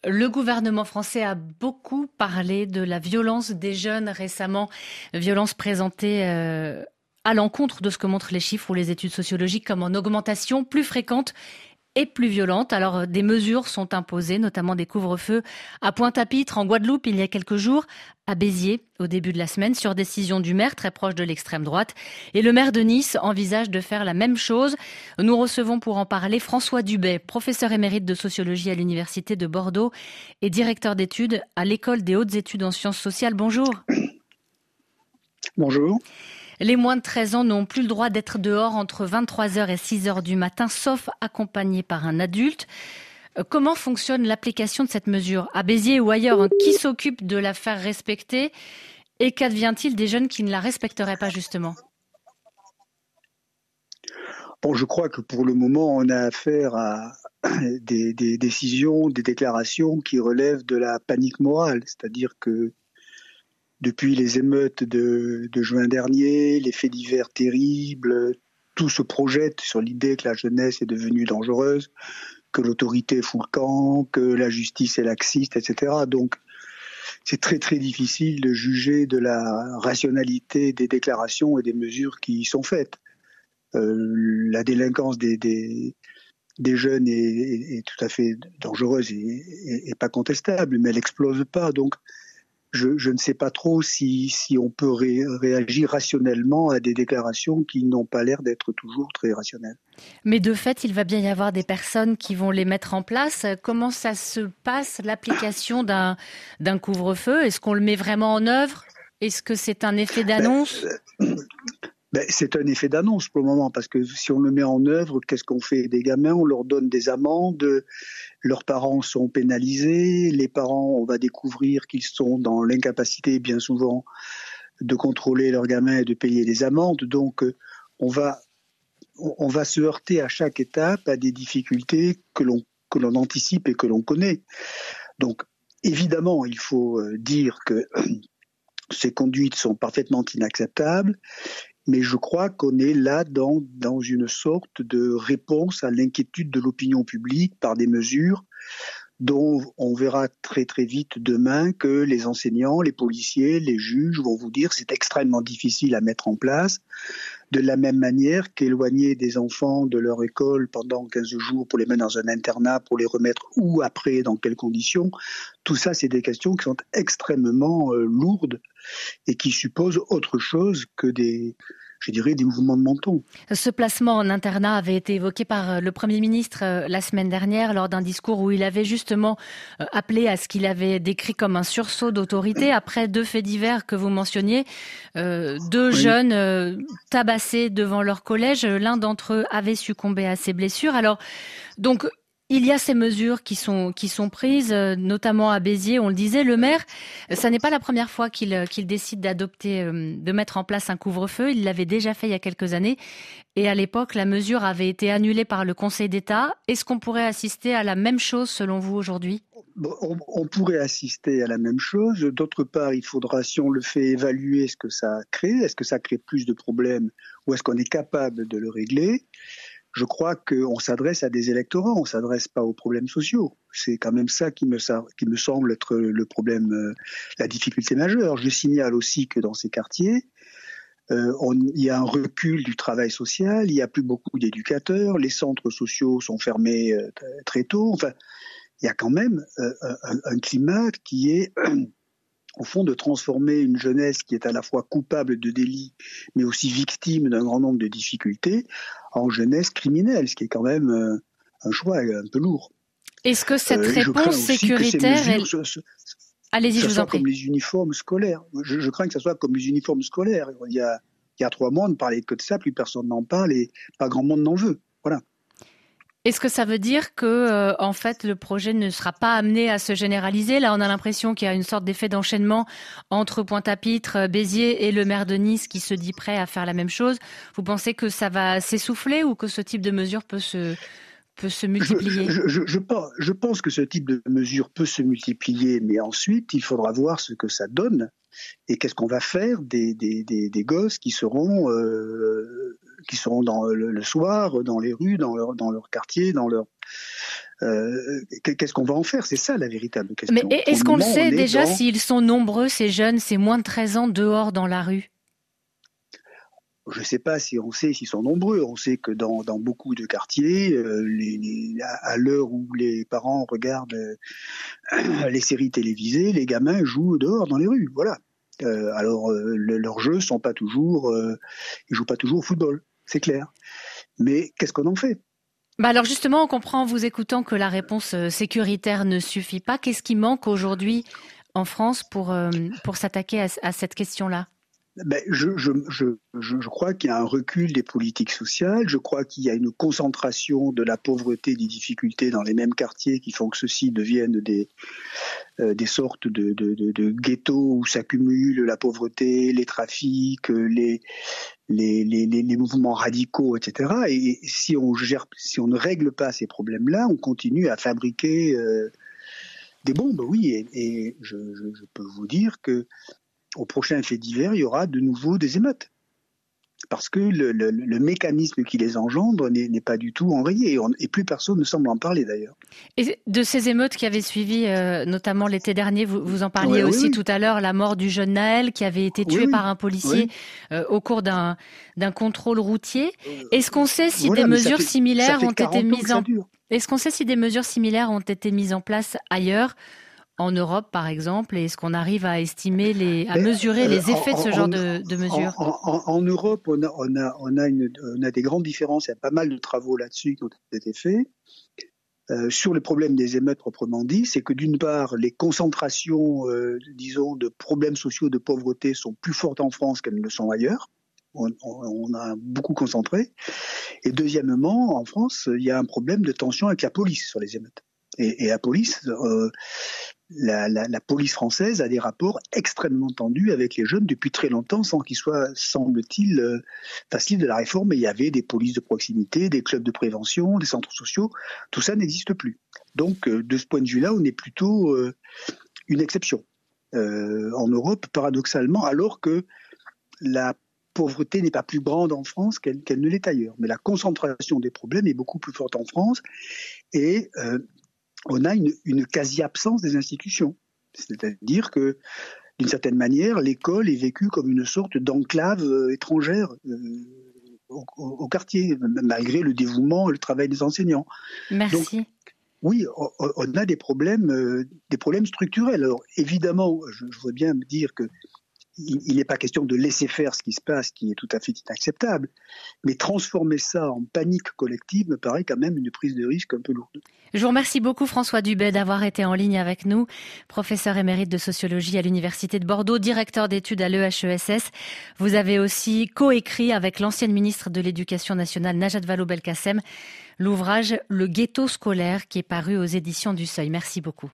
Le gouvernement français a beaucoup parlé de la violence des jeunes récemment, violence présentée à l'encontre de ce que montrent les chiffres ou les études sociologiques comme en augmentation plus fréquente et plus violente. Alors, des mesures sont imposées, notamment des couvre-feux à Pointe-à-Pitre, en Guadeloupe, il y a quelques jours, à Béziers, au début de la semaine, sur décision du maire, très proche de l'extrême droite. Et le maire de Nice envisage de faire la même chose. Nous recevons pour en parler François Dubet, professeur émérite de sociologie à l'Université de Bordeaux et directeur d'études à l'École des hautes études en sciences sociales. Bonjour. Bonjour. Les moins de 13 ans n'ont plus le droit d'être dehors entre 23 heures et 6 heures du matin, sauf accompagnés par un adulte. Comment fonctionne l'application de cette mesure à Béziers ou ailleurs? Qui s'occupe de la faire respecter? Et qu'advient-il des jeunes qui ne la respecteraient pas justement? Bon, je crois que pour le moment, on a affaire à des décisions, des déclarations qui relèvent de la panique morale. C'est-à-dire que depuis les émeutes de juin dernier, les faits divers terribles, tout se projette sur l'idée que la jeunesse est devenue dangereuse, que l'autorité fout le camp, que la justice est laxiste, etc. Donc, c'est très très difficile de juger de la rationalité des déclarations et des mesures qui sont faites. La délinquance des jeunes est tout à fait dangereuse et pas contestable, mais elle n'explose pas. Donc, je ne sais pas trop si on peut réagir rationnellement à des déclarations qui n'ont pas l'air d'être toujours très rationnelles. Mais de fait, il va bien y avoir des personnes qui vont les mettre en place. Comment ça se passe, l'application d'un couvre-feu? Est-ce qu'on le met vraiment en œuvre? Est-ce que c'est un effet d'annonce? C'est un effet d'annonce pour le moment, parce que si on le met en œuvre, qu'est-ce qu'on fait des gamins? On leur donne des amendes, leurs parents sont pénalisés, les parents, on va découvrir qu'ils sont dans l'incapacité bien souvent de contrôler leurs gamins et de payer les amendes. Donc on va se heurter à chaque étape à des difficultés que l'on anticipe et que l'on connaît. Donc évidemment, il faut dire que ces conduites sont parfaitement inacceptables. Mais je crois qu'on est là dans une sorte de réponse à l'inquiétude de l'opinion publique par des mesures dont on verra très très vite demain que les enseignants, les policiers, les juges vont vous dire c'est extrêmement difficile à mettre en place. De la même manière qu'éloigner des enfants de leur école pendant 15 jours pour les mettre dans un internat, pour les remettre où, après, dans quelles conditions, tout ça c'est des questions qui sont extrêmement lourdes et qui supposent autre chose que des mouvements de menton. Ce placement en internat avait été évoqué par le Premier ministre la semaine dernière lors d'un discours où il avait justement appelé à ce qu'il avait décrit comme un sursaut d'autorité après 2 faits divers que vous mentionniez. Deux jeunes tabassés devant leur collège. L'un d'entre eux avait succombé à ses blessures. Alors, donc, il y a ces mesures qui sont prises, notamment à Béziers, on le disait. Le maire, ça n'est pas la première fois qu'il décide de mettre en place un couvre-feu. Il l'avait déjà fait il y a quelques années. Et à l'époque, la mesure avait été annulée par le Conseil d'État. Est-ce qu'on pourrait assister à la même chose selon vous aujourd'hui ? On pourrait assister à la même chose. D'autre part, il faudra, si on le fait, évaluer ce que ça crée. Est-ce que ça crée plus de problèmes ou est-ce qu'on est capable de le régler ? Je crois qu'on s'adresse à des électorats, on ne s'adresse pas aux problèmes sociaux. C'est quand même ça qui me semble être le problème, la difficulté majeure. Je signale aussi que dans ces quartiers, il y a un recul du travail social, il n'y a plus beaucoup d'éducateurs, les centres sociaux sont fermés très tôt. Enfin, il y a quand même un climat qui est... au fond, de transformer une jeunesse qui est à la fois coupable de délits, mais aussi victime d'un grand nombre de difficultés, en jeunesse criminelle, ce qui est quand même un choix un peu lourd. Est-ce que cette réponse sécuritaire... Allez-y, je vous en prie. Comme les uniformes scolaires. Je crains que ça soit comme les uniformes scolaires. Il y a 3 mois, on ne parlait que de ça, plus personne n'en parle et pas grand monde n'en veut. Voilà. Est-ce que ça veut dire que, en fait, le projet ne sera pas amené à se généraliser? Là, on a l'impression qu'il y a une sorte d'effet d'enchaînement entre Pointe-à-Pitre, Béziers et le maire de Nice qui se dit prêt à faire la même chose. Vous pensez que ça va s'essouffler ou que ce type de mesure peut se multiplier? Je pense que ce type de mesure peut se multiplier, mais ensuite, il faudra voir ce que ça donne et qu'est-ce qu'on va faire des gosses qui seront dans le soir, dans les rues, dans leur quartier, Qu'est-ce qu'on va en faire? C'est ça la véritable question. Mais est-ce qu'on le sait déjà s'ils sont nombreux, ces jeunes, ces moins de 13 ans, dehors dans la rue? Je ne sais pas si on sait s'ils sont nombreux. On sait que dans beaucoup de quartiers, à l'heure où les parents regardent les séries télévisées, les gamins jouent dehors dans les rues. Voilà. Alors leurs jeux sont pas toujours, ils jouent pas toujours au football, c'est clair. Mais qu'est-ce qu'on en fait? Alors justement, on comprend en vous écoutant que la réponse sécuritaire ne suffit pas. Qu'est-ce qui manque aujourd'hui en France pour s'attaquer à cette question-là? Je crois qu'il y a un recul des politiques sociales, je crois qu'il y a une concentration de la pauvreté, des difficultés dans les mêmes quartiers qui font que ceux-ci deviennent des sortes de ghettos où s'accumule la pauvreté, les trafics, les mouvements radicaux, etc. Et si on ne règle pas ces problèmes-là, on continue à fabriquer des bombes, oui. Et je peux vous dire que au prochain fait divers, il y aura de nouveau des émeutes. Parce que le mécanisme qui les engendre n'est pas du tout enrayé. Et plus personne ne semble en parler d'ailleurs. Et de ces émeutes qui avaient suivi, notamment l'été dernier, vous en parliez aussi tout à l'heure, la mort du jeune Naël qui avait été tué par un policier au cours d'un contrôle routier. Est-ce qu'on sait si des mesures similaires ont été mises Est-ce qu'on sait si des mesures similaires ont été mises en place ailleurs? En Europe, par exemple, et est-ce qu'on arrive à estimer, à mesurer les effets de ce genre de mesures? En Europe, on a des grandes différences. Il y a pas mal de travaux là-dessus qui ont été faits. Sur le problème des émeutes proprement dit, c'est que d'une part, les concentrations, disons, de problèmes sociaux de pauvreté sont plus fortes en France qu'elles ne le sont ailleurs. On a beaucoup concentré. Et deuxièmement, en France, il y a un problème de tension avec la police sur les émeutes. Et la police, la police française a des rapports extrêmement tendus avec les jeunes depuis très longtemps, sans qu'il soit, semble-t-il, facile de la réforme. Et il y avait des polices de proximité, des clubs de prévention, des centres sociaux. Tout ça n'existe plus. Donc, de ce point de vue-là, on est plutôt une exception en Europe, paradoxalement, alors que la pauvreté n'est pas plus grande en France qu'elle ne l'est ailleurs. Mais la concentration des problèmes est beaucoup plus forte en France. Et on a une quasi-absence des institutions. C'est-à-dire que, d'une certaine manière, l'école est vécue comme une sorte d'enclave étrangère au quartier, malgré le dévouement et le travail des enseignants. Merci. Donc, oui, on a des problèmes structurels. Alors, évidemment, je veux bien me dire que il n'est pas question de laisser faire ce qui se passe, qui est tout à fait inacceptable, mais transformer ça en panique collective me paraît quand même une prise de risque un peu lourde. Je vous remercie beaucoup François Dubet d'avoir été en ligne avec nous, professeur émérite de sociologie à l'Université de Bordeaux, directeur d'études à l'EHESS. Vous avez aussi coécrit avec l'ancienne ministre de l'Éducation nationale Najat Vallaud-Belkacem l'ouvrage Le ghetto scolaire qui est paru aux éditions du Seuil. Merci beaucoup.